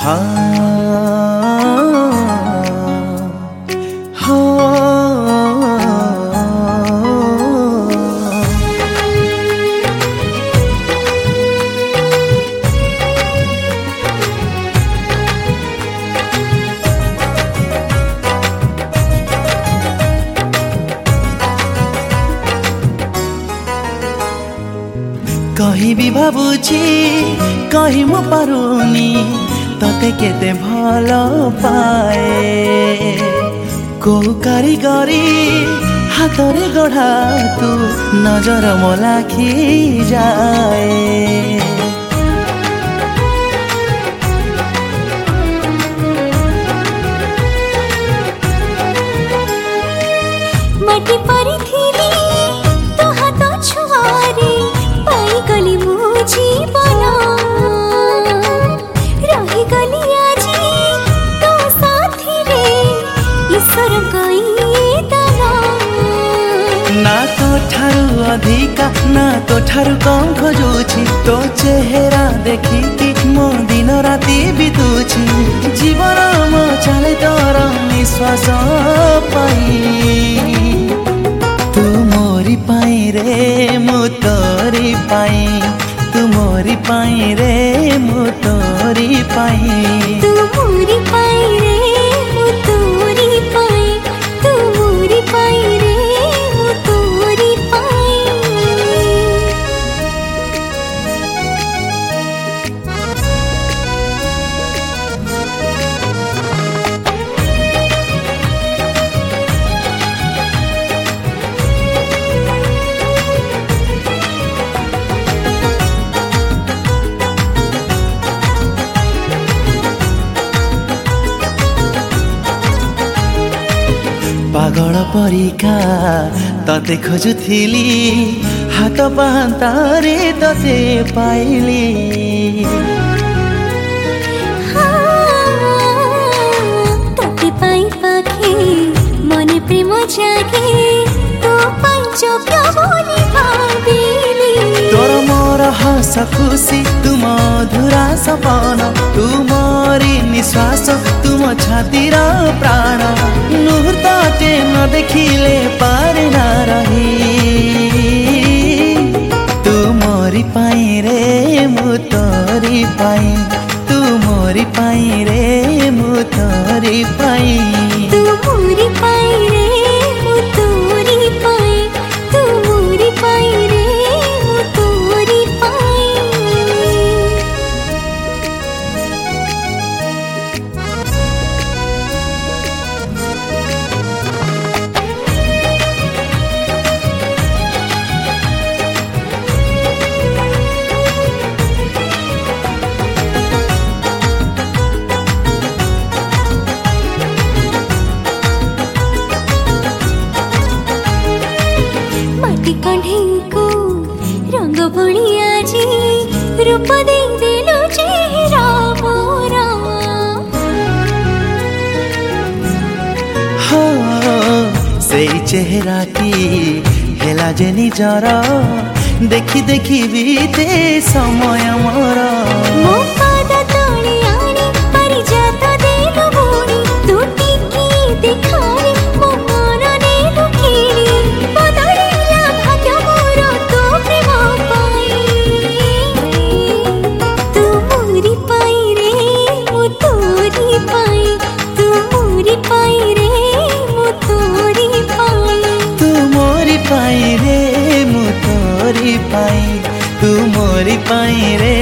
कही भी भावुची कही मु पारुनी तते केते भल पाए को कारीगरी हाथरे गढ़ा तू नजर मो लाखी जाए मटी परी थीली तो हाथ छुआरे पाई गली मु जीवन रही गली आजी तो साथी रे ईश्वर कई दाना ना तो ठारू अधिका ना तो ठारू कम खोजुची तो चेहरा देखी कि मो दिन राति बितुची जीवन मो चले तोर निश्वास पाई तू मोरी पाई रे मु तोरी पाई तू मोरी पाई रे मु तोरी पाई तू मोरी पाई रे मु तोरी पाई तू मोरी पाई रे मु तोरी पाई पागल परिका तते खोजुथिली हाथ पाहान्तारे तते पाइली तते पाई पाखे मने प्रेम जागे तो पाई जोग्य बोली भाबिली तोर मोर हस खुशी तू मधुरा सपन तू मोरी निश्वास तुम छातीर प्राण मुहूर्तटे न देखिले पारे ना रही तू मोरी पाई रे मु तोरी पाई तू मोरी पाई रे मु तोरी पाई तू मोरी पाई रे मु तोरी पाई तू मोरी पाई रे मु तोरी पाई माटी कंढे को रंग बड़ी आजी रूप दे देलो चेहरा मोरा हो सेई चेहराटी हेला जे निजर देखी देखी बीते समय मोर मो पाद तळे आनी परिजात देलो बोणी तू टिकी देखारी मो मन नेलु किणी बदलिला भाग्य मोर तो प्रेम पाई तू मोरी पाई रे मु तोरी पाई तू मोरी पाई रे मु तोरी पाई तू मोरी पाई रे मु तोरी पाई तू मोरी पाई रे